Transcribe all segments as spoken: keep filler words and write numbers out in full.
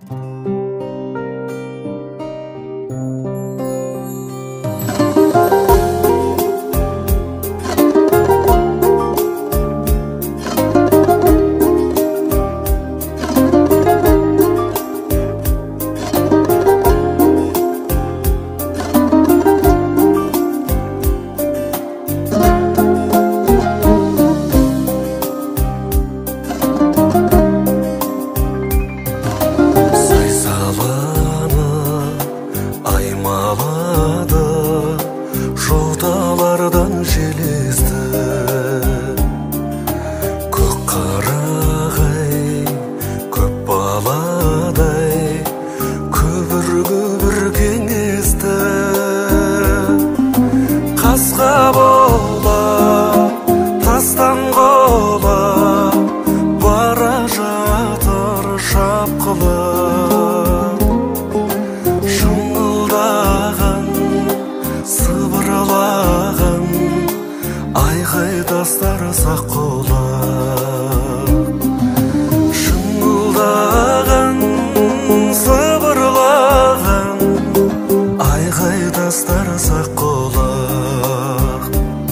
Жоталардан железді көк қарағай көп баладай көбір-көбір кеңесті қасқа бола тастан қола бара жатыр шапқылап шыңылдаған сыбырлаған айғай тастар сақ құлақ шыңылдаған сыбырлаған айғай тастар сақ құлақ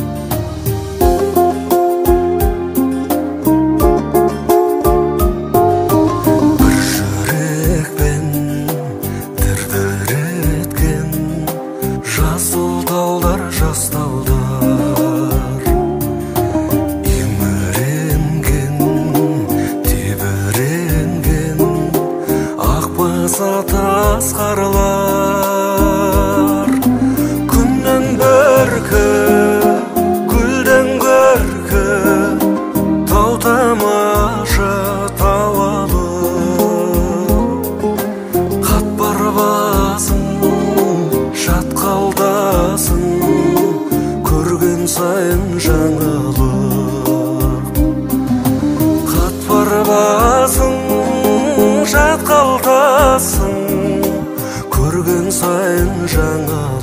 бір жүрекпен дір-дір еткен жасыл талдар жас талдар еміренген тебіренген ақбаса тас қарлар күннен бөркі гүлден көркі тау тамаша тау алып қатпар басын шатқалдасын көрген сайын жаңылып қатпар басын шатқалдасын көрген сайын жаңылып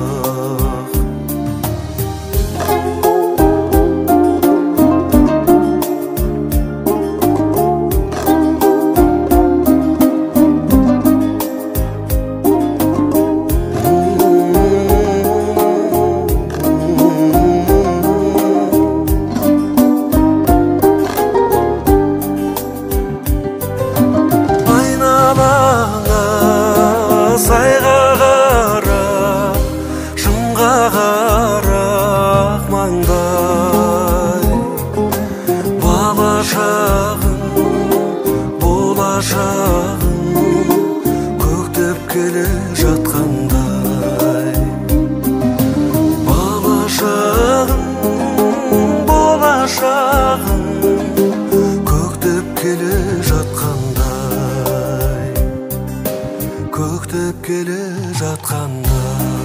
сайға қара шыңға қарақ маңдай бала шағың болашағың көктеп келе жатқандай бала шағың болашағың көктеп келе жатқандай көктеп келе жатқанда